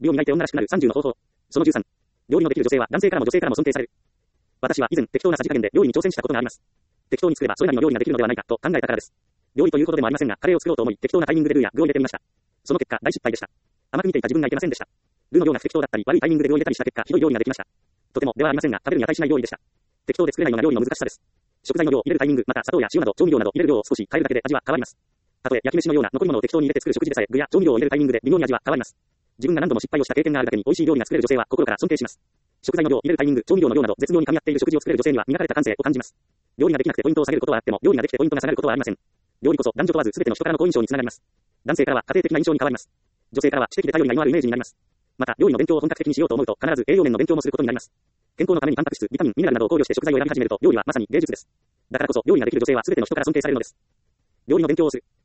美を磨いて女らしくなる30の方法。その13。料理のできる女性は男性からも女性からも尊敬される。私は以前適当なさじ加減で料理に挑戦したことがあります。適当に作ればそれなりの料理ができるのではないかと考えたからです。料理ということでもありませんが、カレーを作ろうと思い適当なタイミングでルーや具を入れてみました。その結果大失敗でした。甘く見ていた自分がいけませんでした。ルーの量が不適当だったり悪いタイミングで具を入れたりした結果ひどい料理ができました。とてもではありませんが食べるに値しない料理でした。適当で作れないような料理の難しさです。食材の量、入れるタイミング、また砂糖や塩など調味料など入れる量を少し変えるだけで味は変わります。たとえ焼き飯のような残り物を適当に入れて作る食事でさえ具や調味料を入れるタイミングで微妙に味は変わります。自分が何度も失敗をした経験があるだけに美味しい料理が作れる女性は心から尊敬します。食材の量、入れるタイミング、調味料の量など絶妙に噛み合っている食事を作れる女性には磨かれた感性を感じます。料理ができなくてポイントを下げることはあっても、料理ができてポイントが下がることはありません。料理こそ男女問わず全ての人からの好印象につながります。男性からは家庭的な印象に変わります。女性からは知的で頼りがいのあるイメージになります。また、料理の勉強を本格的にしようと思うと必ず栄養面の勉強もすることになります。健康のためにタンパク質、ビタミン、ミネラルなどを考慮して食材を選び始めると料理はまさに芸術です。だからこそ料理ができる女性は全ての人から尊敬されるのです。料理の勉強をする。